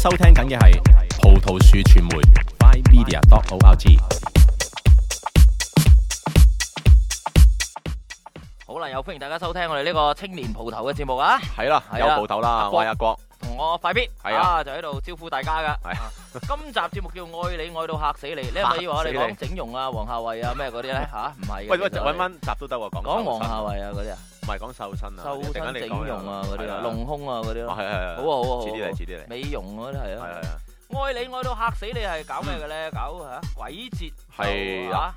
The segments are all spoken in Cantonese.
收聽緊嘅係葡萄樹傳媒 mymedia.org。 好啦，又歡迎大家收聽我哋呢個青年蒲頭嘅節目啊！ 係啦，有蒲頭啦，我係阿國， 同我快必係啊， 就喺度招呼大家噶。 係今集節目叫愛你愛到嚇死你，你係咪以為我哋講整容啊、黃夏蕙啊咩嗰啲咧嚇？唔係嘅。 喂，揾翻集都得喎， 講黃夏蕙啊嗰啲啊， 唔係講瘦身啊， 瘦身整容啊嗰啲啊，隆胸啊嗰啲咯。 係係， 好啊好啊好。 遲啲嚟，遲啲嚟。 美容嗰啲係啊。 係啊。 愛你愛到嚇死你係搞咩嘅咧？搞嚇鬼節係啊！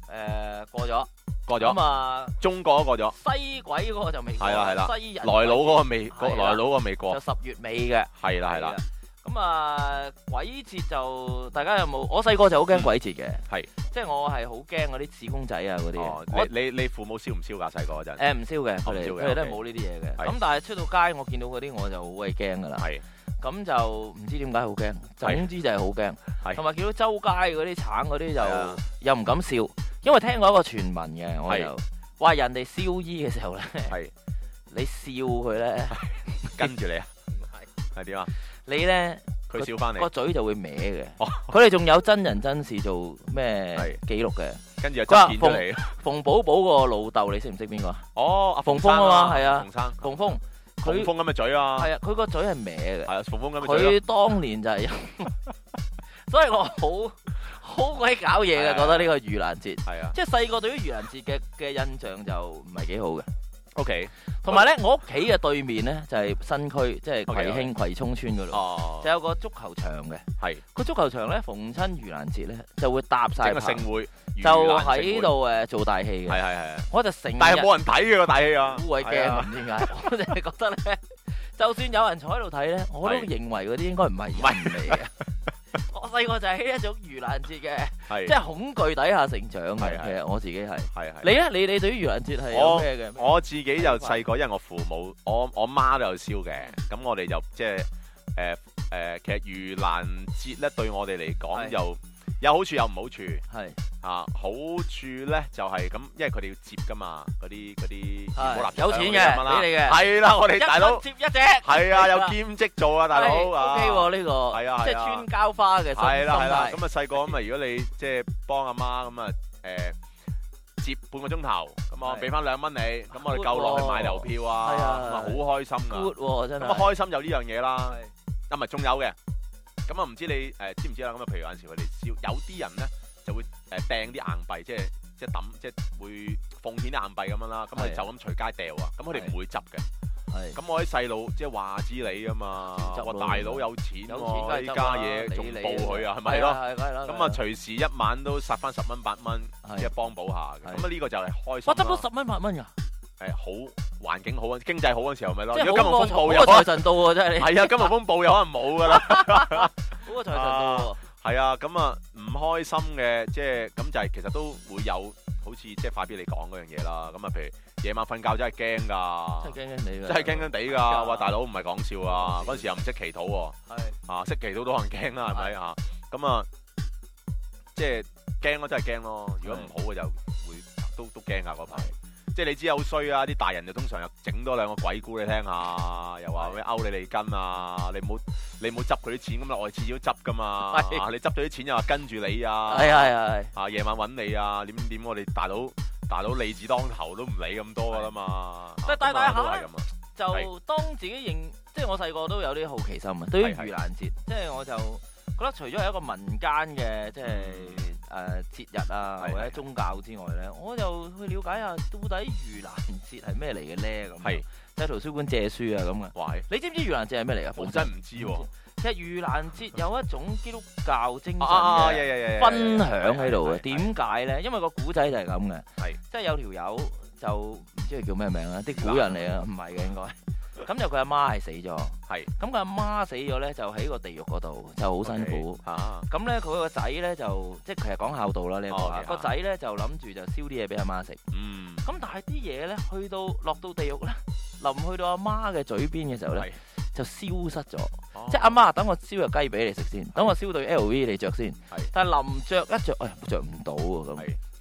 過咗咁啊， 中國過咗， 西鬼嗰個就未過。 係啦係啦， 西人來佬嗰個未，來佬嗰個未過， 就10月尾嘅。 係啦係啦。 咁啊，鬼節就大家有冇？我細個就好驚鬼節嘅， 係即係我係好驚嗰啲紙公仔啊嗰啲。 你父母燒唔燒㗎？細個嗰陣？ 唔燒嘅，佢哋都係冇呢啲嘢嘅。咁但係出到街，我見到嗰啲我就好鬼驚㗎啦。 係。咁就唔知點解好驚，總之就係好驚。同埋見到周街嗰啲橙嗰啲就又唔敢笑，因為聽過一個傳聞嘅，我就話人哋燒衣嘅時候咧，你笑佢咧， 跟住你啊，係點啊？ 你咧佢笑翻你個嘴就會歪嘅。佢哋仲有真人真事做咩記錄嘅？ 跟住就見到你。 馮寶寶個老豆，你識唔識邊個啊？ 哦，阿馮峰啊嘛，係啊， 馮生， 馮峰。 馮峰咁嘅嘴啊， 係啊，佢個嘴係歪嘅。係啊，馮峰咁嘅嘴。 佢當年就係，所以我好鬼搞嘢嘅，覺得呢個盂蘭節。係啊，即係細個對於盂蘭節嘅印象就唔係幾好嘅。 OK， 同埋咧，我屋企嘅對面咧就係新區，即係葵興葵涌村嗰度，就有個足球場嘅。係個足球場咧，逢親盂蘭節咧就會搭晒個盛會， 就喺度做大戲嘅。係，我就成日， 但係冇人睇嘅個大戲啊， 好鬼驚，唔知點解。我就係覺得咧，就算有人坐喺度睇咧，我都認為嗰啲應該唔係人嚟嘅。我細個就係呢一種盂蘭節嘅，即係恐懼底下成長嘅。其實我自己係。你咧？你對於盂蘭節係有咩嘅？ 我自己就細個，因為我父母，我媽都有燒嘅，咁我哋就即係其實盂蘭節咧對我哋嚟講又有好處有唔好處。係好處咧就係咁，因為佢哋要接噶嘛，嗰啲有錢嘅俾你嘅。 係啦，我哋大佬接一隻。 係啊，有兼職做啊，大佬。 OK 喎呢個。係啊，即係穿膠花嘅。 係啦係啦，咁啊細個咁啊，如果你即係幫阿媽咁啊接半個鐘頭，咁我俾翻2蚊你，咁我哋夠落去買郵票啊，咁啊好開心啊。 真係。 咁啊開心有呢樣嘢啦，啊唔係仲有嘅，咁啊唔知你知唔知啦？咁啊譬如有陣時佢哋燒，有啲人咧就會掟啲硬幣，即係抌，即係會奉獻啲硬幣咁樣啦。咁佢就咁隨街掉啊，咁佢哋唔會執嘅。係。咁我啲細路即係話知你噶嘛，話大佬有錢喎，呢家嘢仲報佢啊，係咪咯？咁啊隨時一晚都殺翻10蚊8蚊，即係幫補下嘅。咁啊呢個就係開心。 我執到10蚊8蚊㗎。 好環境好啊，經濟好嗰陣時候咪咯。 如果金融風暴有財神到喎，真係你。 係啊，金融風暴有可能冇㗎啦。 好個財神到喎。係啊，咁啊唔開心嘅，即係咁就係其實都會有，好似即係快啲你講嗰樣嘢啦。咁啊，譬如夜晚瞓覺真係驚㗎， 真係驚驚地㗎， 真係驚驚地㗎。話大佬唔係講笑啊，嗰陣時又唔識祈禱喎。識祈禱都可能驚啦，係咪啊？咁啊，即係驚咯，真係驚咯。如果唔好嘅就會都驚㗎嗰排。即係你知好衰啊！啲大人就通常又整多2個鬼故你聽下，又話咩勾你脷根啊！你唔好執佢啲錢咁啊！我哋次次都執噶嘛，你執咗啲錢又話跟住你啊！係夜晚揾你啊！點我哋大佬利字當頭都唔理咁多噶啦嘛！ 但係大下就當自己即係我細個都有啲好奇心啊！對於盂蘭節，即係我就覺得除咗係一個民間嘅即係節日啊或者宗教之外咧，我就去了解下到底盂蘭節係咩嚟嘅咧咁。即係圖書館借書啊咁嘅。你知唔知盂蘭節係咩嚟㗎？ 我真係唔知喎。 其實盂蘭節有一種基督教精神嘅分享喺度嘅。點解咧？因為個古仔就係咁嘅。即係有條友就唔知佢叫咩名啦，啲古人嚟啊，唔係嘅應該。咁就佢阿媽係死咗，咁佢阿媽死咗咧，就喺個地獄嗰度就好辛苦。咁咧佢個仔咧就即係其實講孝道啦呢個，個仔咧就諗住就燒啲嘢俾阿媽食。咁但係啲嘢咧去到落到地獄咧，臨去到阿媽嘅嘴邊嘅時候咧，就消失咗。即係阿媽等我燒隻雞俾你食先，等我燒對 LV 你着先。但係臨着一着，着唔到喎咁。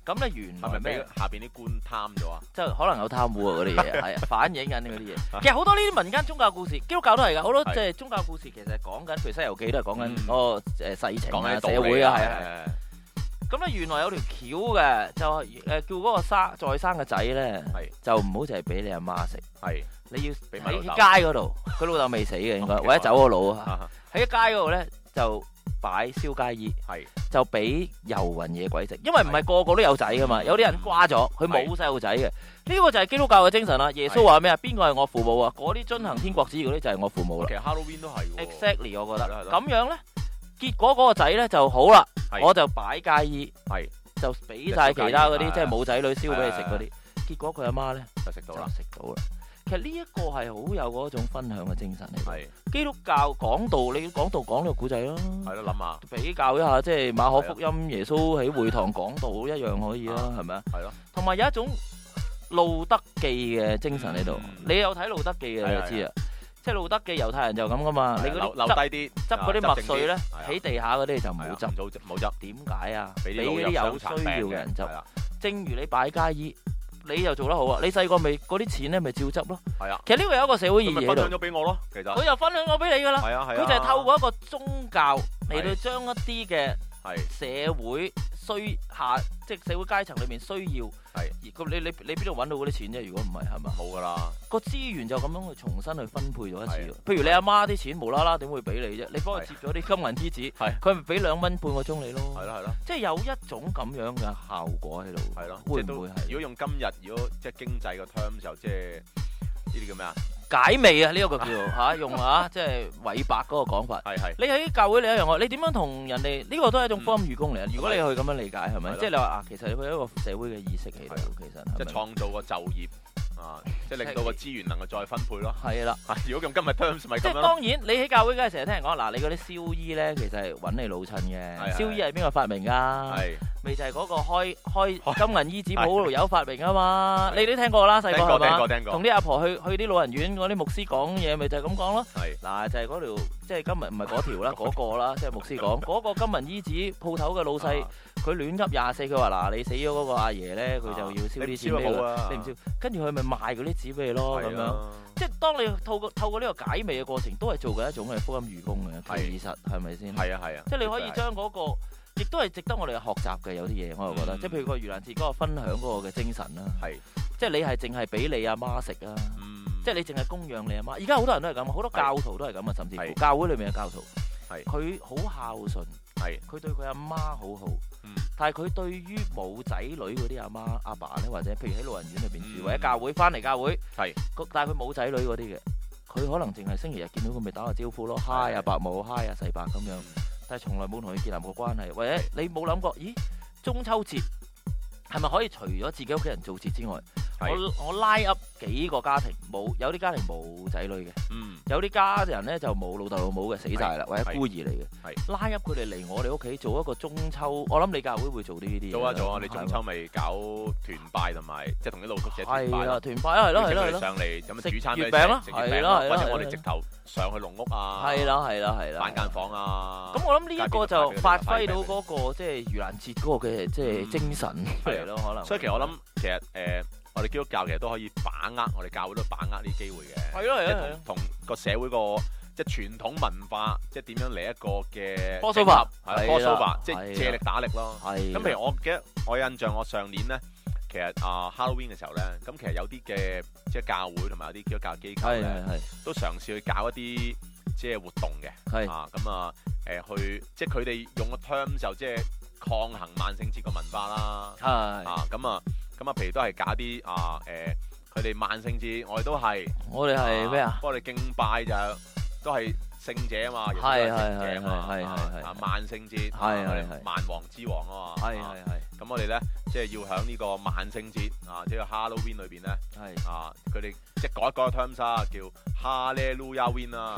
咁咧原來係咪咩？ 俾下邊啲官貪咗啊？ 即係可能有貪污啊嗰啲嘢，係啊，反映緊嗰啲嘢。其實好多呢啲民間宗教故事，基督教都係㗎，好多即係宗教故事其實講緊，譬如《西遊記》都係講緊嗰個世情啊、社會啊，係啊。咁咧原來有條橋嘅，就叫嗰個再生嘅仔咧，就唔好淨係俾你阿媽食，你要喺街嗰度，佢老豆未死嘅應該，或者走咗佬啊，喺街嗰度咧就擺燒街衣，就俾遊魂野鬼食，因為唔係個個都有仔噶嘛，有啲人瓜咗，佢冇細路仔嘅，呢個就係基督教嘅精神啦。耶穌話咩啊？邊個係我父母啊？嗰啲遵行天國旨意嗰啲就係我父母啦。 其實 Halloween 都係 exactly， 我覺得咁樣咧，結果嗰個仔咧就好啦，我就擺街衣，就俾晒其他嗰啲即係冇仔女燒俾你食嗰啲，結果佢阿媽咧就食到啦。其實呢一個係好有嗰種分享嘅精神嚟。基督教講道，你講道講呢個古仔咯。係咯，諗下比較一下，即係馬可福音耶穌喺會堂講道一樣可以啦，係咪啊？係咯。同埋有一種路德記嘅精神喺度。你有睇路德記嘅你就知啦。即係路德記猶太人就咁噶嘛。你嗰啲留低啲執嗰啲麥穗咧，喺地下嗰啲就冇執。冇執。點解啊？俾啲有需要嘅人執。正如你擺街衣。你就做得好啊！你細個咪嗰啲錢咧，咪照執咯。係啊，其實呢個有一個社會意義喺度。分享咗俾我咯，其實佢又分享咗俾你噶啦。係啊係啊，佢就係透過一個宗教嚟到將一啲嘅社會即係社會階層裏面需要。係。咁你邊度揾到嗰啲錢啫？如果唔係係咪？冇噶啦。個資源就咁樣去重新去分配咗一次。譬如你阿媽啲錢無啦啦點會俾你啫？你幫佢接咗啲金銀衣紙，佢咪俾2蚊半個鐘你咯。係咯係咯。即係有一種咁樣嘅效果喺度。係咯。會唔會係？如果用今日如果即係經濟個 term 就即係呢啲叫咩啊？解味啊！呢一個叫嚇用即係韋伯嗰個講法。係。你喺教會你一樣，你點樣同人哋呢個都係一種福音預工嚟啊！如果你去咁樣理解係咪？即係你話啊，其實佢有一個社會嘅意識喺度，其實即係創造個就業啊，即係令到個資源能夠再分配咯。係啦。如果用今日 terms 咪咁樣。即係當然，你喺教會梗係成日聽人講嗱，你嗰啲燒衣咧，其實係揾你老襯嘅。燒衣係邊個發明㗎？係。咪就係嗰個開金銀衣紙鋪度有發明啊嘛！你都聽過啦，細個係嘛？聽過。同啲阿婆去啲老人院嗰啲牧師講嘢，咪就係咁講咯。係。嗱，就係嗰條，即係今日唔係嗰條啦，嗰個啦，即係牧師講嗰個金銀衣紙鋪頭嘅老細，佢亂噏24，佢話嗱，你死咗嗰個阿爺咧，佢就要燒啲錢俾你，你唔燒，跟住佢咪賣嗰啲紙俾你咯，咁樣。即係當你透過呢個解味嘅過程，都係做緊一種嘅福音預工嘅，其實係咪先？係啊係啊。即係你可以將嗰個。亦都係值得我哋學習嘅，有啲嘢我又覺得，即係譬如個盂蘭節嗰個分享嗰個嘅精神啦，即係你係淨係俾你阿媽食啊，即係你淨係供養你阿媽。而家好多人都係咁，好多教徒都係咁啊，甚至乎教會裏面嘅教徒，佢好孝順，佢對佢阿媽好好，但係佢對於冇仔女嗰啲阿媽阿爸咧，或者譬如喺老人院裏邊住，或者教會翻嚟教會，但係佢冇仔女嗰啲嘅，佢可能淨係星期日見到佢咪打個招呼咯，嗨啊伯母，嗨啊細伯咁樣。但係從來冇同佢建立過關係，或者你冇諗過，咦？中秋節係咪可以除咗自己屋企人做節之外，我拉 up 幾個家庭有啲家庭冇仔女嘅，有啲家人咧就冇老豆老母嘅，死晒啦，或者孤兒嚟嘅，拉 up 佢哋嚟我哋屋企做一個中秋，我諗你教會會做呢啲嘢。做啊！你中秋咪搞團拜同埋即係同啲露宿者團拜。係啊，團拜係咯。上嚟咁食主餐月餅咯，係咯，或者我哋直頭上去農屋啊，係啦，板間房啊。咁我諗呢一個就發揮到嗰個即係盂蘭節嗰個嘅即係精神嚟咯，可能。所以其實我諗其實我哋基督教其實都可以把握，我哋教會都把握呢啲機會嘅。係咯，即係同個社會個即係傳統文化，即係點樣嚟一個嘅波蘇法，係波蘇法，即係借力打力咯。咁譬如我記得我印象，我上年咧，其實Halloween 嘅時候咧，咁其實有啲嘅即係教會同埋有啲基督教機構咧，都嘗試去搞一啲即係活動嘅。去即係佢哋用個 term 就即係抗衡萬聖節個文化啦。咁譬如都係搞啲佢哋萬聖節，我哋係咩啊？幫我哋敬拜就都係聖者啊嘛，係萬聖節，萬王之王啊嘛，咁我哋咧即係要喺呢個萬聖節即係 Halloween 裏邊咧，佢哋即係改一改個 terms 啊，叫 Hallelujah Win 啊，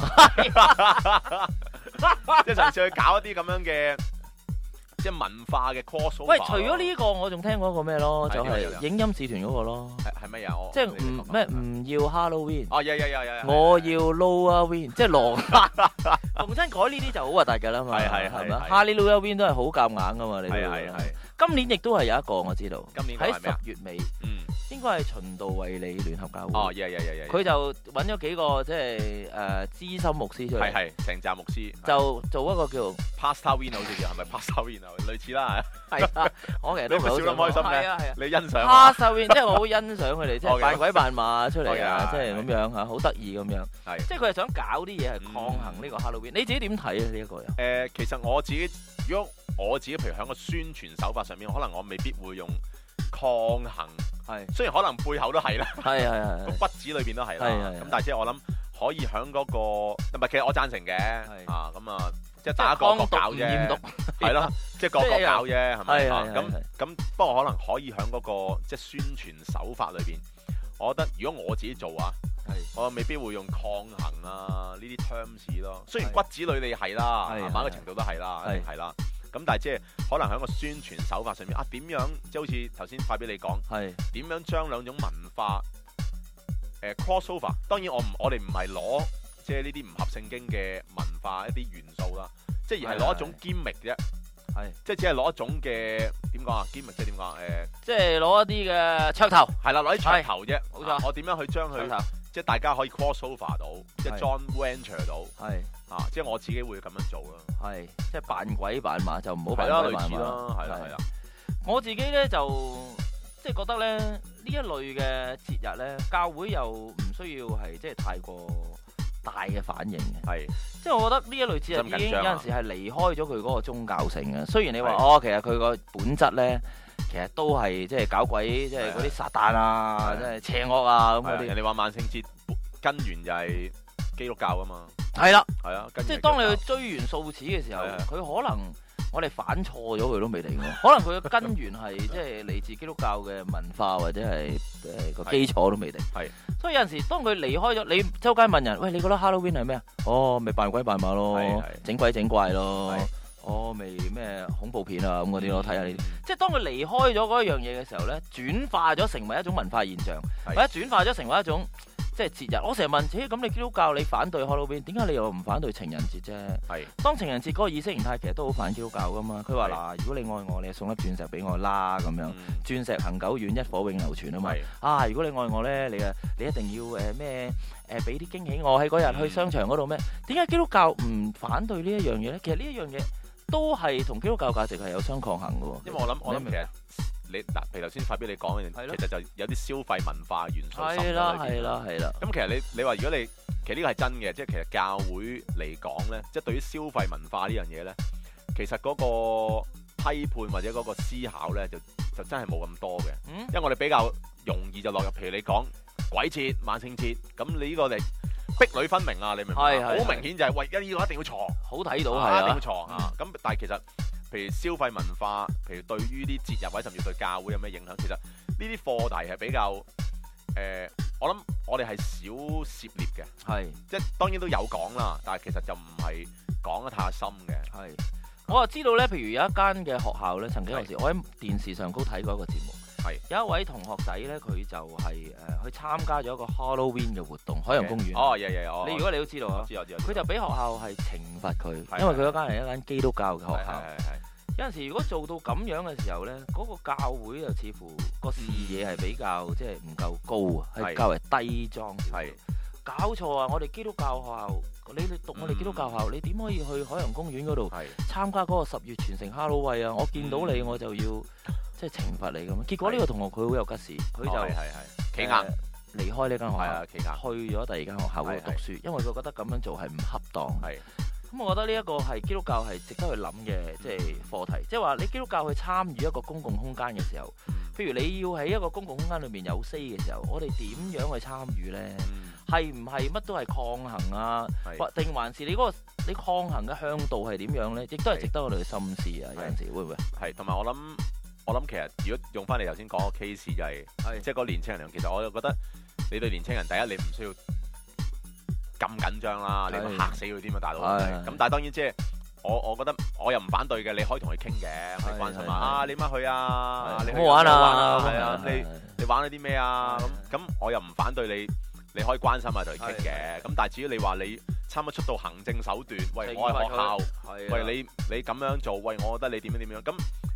即係嘗試去搞一啲咁樣嘅。即係文化嘅 crossover。喂，除咗呢個，我仲聽過一個咩咯？就係影音使團嗰個咯。係咩啊？即係唔要 Halloween。哦，有。我要 Lowwin，即係狼。逢親改呢啲就好核突㗎啦嘛。係咪？Halloween 都係好夾硬㗎嘛，你都。係。 今年亦都係有一個我知道， 今年喺10月尾，應該係循道衛理聯合教會。 哦， 佢就揾咗幾個即係資深牧師出嚟， 係成紮牧師， 就做一個叫 Pastor Win 好似叫係咪 Pastor Win 啊？類似啦， 係啊，我其實都唔係好笑得開心嘅， 係啊， 你欣賞 Pastor Win，即係我好欣賞佢哋，即係扮鬼扮馬出嚟啊，即係咁樣嚇，好得意咁樣。係，即係佢係想搞啲嘢係抗衡呢個 Halloween。你自己點睇啊？呢一個人？ 其實我自己，如果我自己，譬如喺個宣傳手法上面，可能我未必會用抗衡。係，雖然可能背後都係啦，係個骨子裏邊都係啦。咁但係即係我諗可以喺嗰個，唔係其實我贊成嘅啊。咁啊，即係大家各搞啫，係咯，即係各搞啫，係咪啊？咁不過可能可以喺嗰個即係宣傳手法裏邊，我覺得如果我自己做啊，我未必會用抗衡啊呢啲 terms 咯。雖然骨子裏你係啦，某個程度都係啦，一定係啦。咁但係即係可能喺個宣傳手法上面啊，點樣即係好似頭先快俾你講，點樣將兩種文化cross over？當然我哋唔係攞即係呢啲唔合聖經嘅文化一啲元素啦，即係而係攞一種 gimmick 啫，即係只係攞一種嘅點講啊 gimmick 即係點講即係攞一啲嘅噱頭，係啦，攞啲噱頭啫，冇錯。我點樣去將佢即係大家可以 cross over 到，即係 join venture 到，即係我自己會咁樣做啦。即係扮鬼扮馬就唔好扮鬼扮馬咯，係啦。我自己咧就即係覺得咧呢一類嘅節日咧，教會又唔需要係即係太過大嘅反應嘅。即係我覺得呢一類節日已經有陣時係離開咗佢嗰個宗教性嘅。雖然你話其實佢個本質咧，其實都係即係搞鬼，即係嗰啲撒旦啊，即係邪惡啊咁嗰啲。人哋話萬聖節根源就係基督教啊嘛。係啦，即係當你去追源溯始嘅時候，佢可能我哋反錯咗佢都未定喎。可能佢嘅根源係即係嚟自基督教嘅文化或者係個基礎都未定。所以有陣時當佢離開咗，你周街問人，喂，你覺得 Halloween 係咩啊？哦，咪扮鬼扮馬咯，整鬼整怪咯，咪咩恐怖片啊咁嗰啲咯，睇下呢啲。即係當佢離開咗嗰一樣嘢嘅時候咧，轉化咗成為一種文化現象，或者轉化咗成為一種即係節日。我成日問，咁你基督教你反對 Halloween，點解你又唔反對情人節啫？當情人節嗰個意識形態其實都好反基督教噶嘛。佢話嗱，如果你愛我，你就送粒鑽石俾我啦咁樣。鑽石恒久遠，一火永流傳啊嘛。如果你愛我咧，你一定要咩俾啲驚喜我喺嗰日去商場嗰度咩？點解基督教唔反對呢一樣嘢咧？其實呢一樣嘢都係同基督教價值係有相抗衡嘅喎。因為我諗其實你嗱，譬如頭先發俾你講嘅，其實就有啲消費文化元素滲喺裏邊。係啦。咁其實你話如果你其實呢個係真嘅，即係其實教會嚟講咧，即係對於消費文化呢樣嘢咧，其實嗰個批判或者嗰個思考咧，就真係冇咁多嘅。因為我哋比較容易就落入，譬如你講鬼節、萬聖節，咁你呢個嚟壁壘分明啊，你明唔明？好明顯就係喂，呢個一定要錯，好睇到係一定要錯啊！咁但係其實譬如消費文化，譬如對於啲節日或者甚至對教會有咩影響，其實呢啲課題係比較我諗我哋係少涉獵嘅，即係當然都有講啦，但係其實就唔係講得太深嘅。我就知道咧，譬如有一間嘅學校咧，曾經有時我喺電視上高睇過一個節目。有一位同學仔咧，佢就係去參加咗一個 Halloween 嘅活動，海洋公園。你如果你都知道啊，佢就俾學校係懲罰佢，因為佢嗰間係一間基督教嘅學校。有陣時如果做到咁樣嘅時候咧，嗰個教會就似乎個視野係比較即係唔夠高啊，係較為低裝。搞錯啊！我哋基督教學校，你讀我哋基督教學校，你點可以去海洋公園嗰度參加嗰個10月全城哈囉喂啊？我見到你我就要即係懲罰你咁。結果呢個同學佢好有吉事，佢就企硬離開呢間學校，去咗第二間學校嗰度讀書，因為佢覺得咁樣做係唔恰當。咁我覺得呢一個係基督教係值得去諗嘅，即係課題。即係話你基督教去參與一個公共空間嘅時候，譬如你要喺一個公共空間裏面有 say 嘅時候，我哋點樣去參與咧？係唔係乜都係抗衡啊？定還是你抗衡嘅向度係點樣咧？亦都係值得我哋去深思啊！有陣時會唔會？係，同埋我諗其實如果用翻你頭先講個 case 就係，即係個年青人，其實我就覺得你對年青人第一你唔需要咁緊張啦，你會嚇死佢添啊，大佬。咁但係當然即係我覺得我又唔反對嘅，你可以同佢傾嘅，可以關心啊，你乜去啊？你好玩啊？係啊，你玩咗啲咩啊？咁我又唔反對你可以關心下同佢傾嘅。咁但係至於你話你差唔多出到行政手段，喂我係學校，喂你咁樣做，喂我覺得你點樣咁，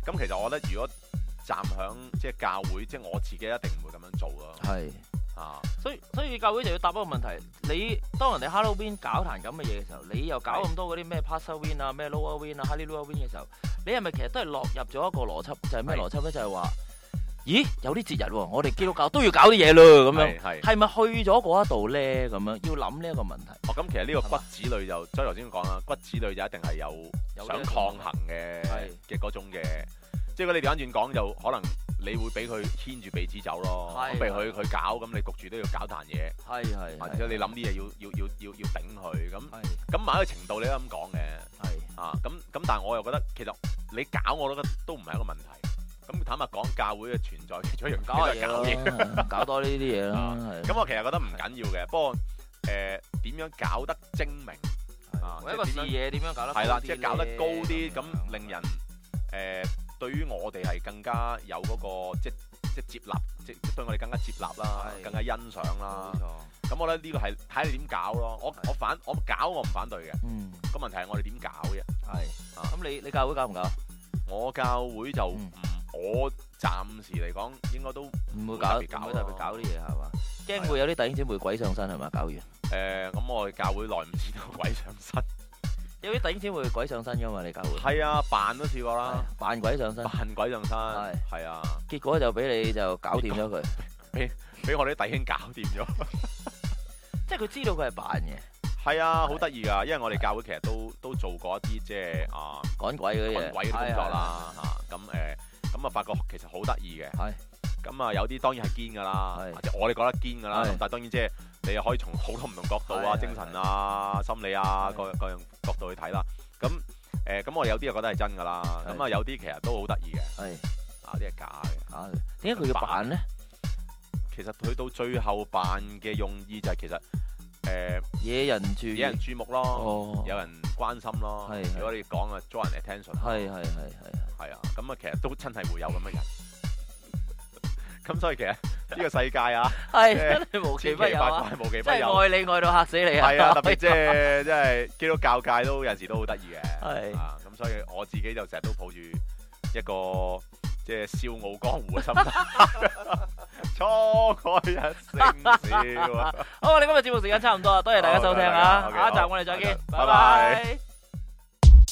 咁其實我覺得如果站響即係教會，即係我自己一定唔會咁樣做咯。 係啊， 所以教會就要答一個問題：你當人哋 Halloween 搞壇咁嘅嘢嘅時候，你又搞咁多嗰啲咩 Passover 啊、咩 Lower Win 啊、Hallelujah Win 嘅時候，你係咪其實都係落入咗一個邏輯？就係咩邏輯咧？就係話，咦，有啲節日喎，我哋基督教都要搞啲嘢咯，咁樣係咪去咗嗰一度咧？咁樣要諗呢一個問題。 哦，咁其實呢個骨子裏就，即係頭先講啦，骨子裏就一定係有想抗衡嘅嗰種嘅，即係如果你調翻轉講，就可能你會俾佢牽住鼻子走咯。咁譬如佢搞，咁你焗住都要搞壇嘢。或者你諗啲嘢要頂佢。咁某一個程度你都咁講嘅。咁但係我又覺得其實你搞我都覺得都唔係一個問題。咁坦白講，教會嘅存在其中一樣嘢， 搞多呢啲嘢啦。 咁我其實覺得唔緊要嘅，不過點樣搞得精明一個視野點樣搞得係啦，即係搞得高啲，咁令人對於我哋係更加有嗰個即接納，即對我哋更加接納啦，更加欣賞啦。咁我覺得呢個係睇你點搞咯。我搞我唔反對嘅。個問題係我哋點搞啫。 咁你教會搞唔搞？ 我教會就我暫時嚟講應該都唔會特別搞啲嘢係嘛？驚會有啲弟兄姊妹鬼上身係嘛？搞完咁我哋教會耐唔知道鬼上身， 有啲弟兄姊妹鬼上身㗎嘛？你教會係啊，扮都試過啦， 扮鬼上身， 係啊， 結果就俾你就搞掂咗佢， 俾我哋啲弟兄搞掂咗， 即係佢知道佢係扮嘅。 係啊，好得意㗎，因為我哋教會其實都做過一啲即係趕鬼嗰啲嘢， 趕鬼嘅工作啦嚇。咁發覺其實好得意嘅。咁有啲當然係堅㗎啦，即係我哋覺得堅㗎啦。但係當然即係你又可以從好多唔同角度啊、精神啊、心理啊各樣角度去睇啦。咁我哋有啲又覺得係真㗎啦。咁有啲其實都好得意嘅。啲係假嘅。 點解佢要扮咧？ 其實去到最後扮嘅用意就係其實惹人注目咯，有人關心咯。如果你講啊，draw人 attention。係啊，咁啊，其實都真係會有咁嘅人。咁所以其實呢個世界啊， 真係無奇不有啊， 無奇不有， 真係愛你愛到嚇死你啊！ 係啊，特別即係基督教界都有陣時都好得意嘅。咁所以我自己就成日都抱住一個即係笑傲江湖嘅心態，滄海一聲笑啊！ 好，我哋今日節目時間差唔多啦，多謝大家收聽啊！下一集我哋再見，拜拜。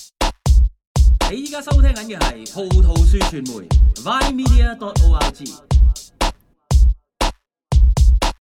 你依家收聽緊嘅係葡萄樹傳媒 ViMedia.org。